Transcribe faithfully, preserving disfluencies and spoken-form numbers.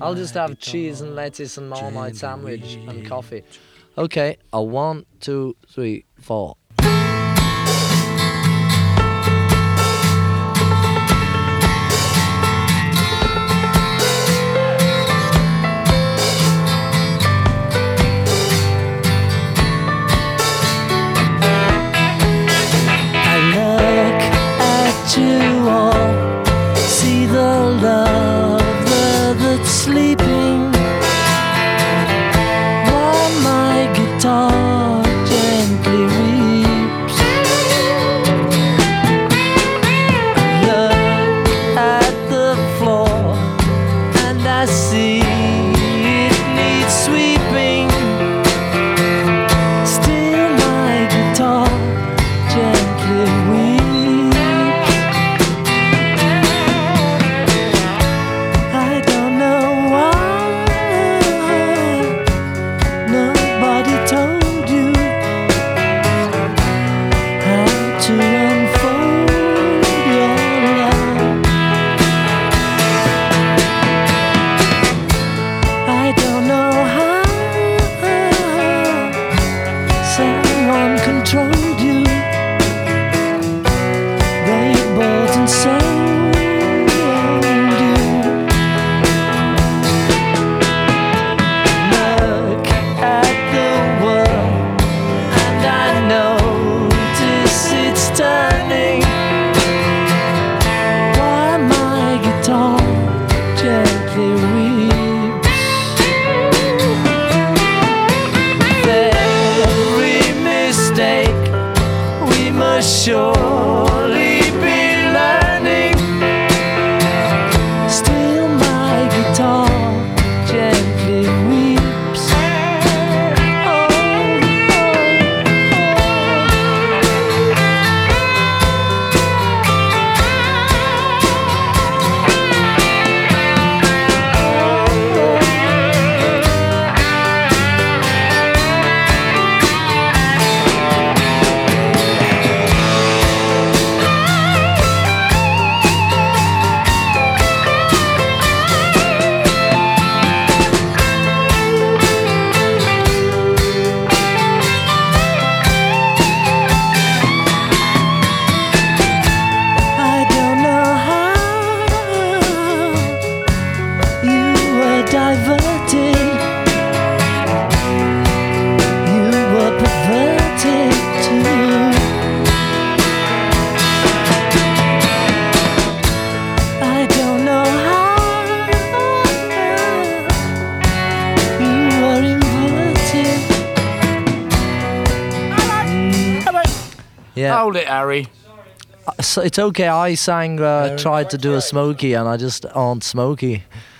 I'll just have cheese and lettuce and Marmite sandwich and coffee. Okay, a one, two, three, four. You all see the lover that's sleeping while my guitar gently weeps. Look at the floor and I see it needs sweeping. Still my guitar gently weeps. Surely be learning. Still my guitar gently weeps. Oh, oh, Yeah. Hold it, Harry. So it's okay. I sang, uh, tried to do a Smokey, and I just aren't Smokey.